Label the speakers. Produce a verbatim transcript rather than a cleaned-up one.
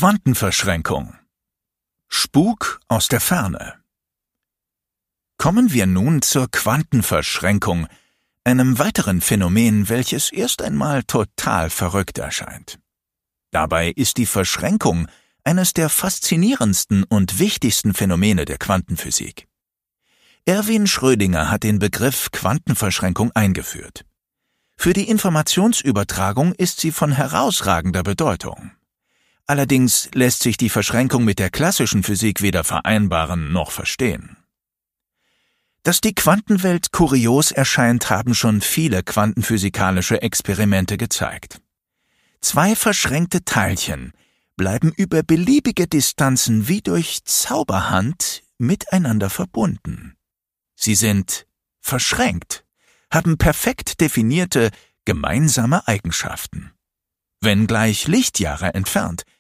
Speaker 1: Quantenverschränkung. Spuk aus der Ferne. Kommen wir nun zur Quantenverschränkung, einem weiteren Phänomen, welches erst einmal total verrückt erscheint. Dabei ist die Verschränkung eines der faszinierendsten und wichtigsten Phänomene der Quantenphysik. Erwin Schrödinger hat den Begriff Quantenverschränkung eingeführt. Für die Informationsübertragung ist sie von herausragender Bedeutung. Allerdings lässt sich die Verschränkung mit der klassischen Physik weder vereinbaren noch verstehen. Dass die Quantenwelt kurios erscheint, haben schon viele quantenphysikalische Experimente gezeigt. Zwei verschränkte Teilchen bleiben über beliebige Distanzen wie durch Zauberhand miteinander verbunden. Sie sind verschränkt, haben perfekt definierte gemeinsame Eigenschaften. Wenngleich Lichtjahre entfernt,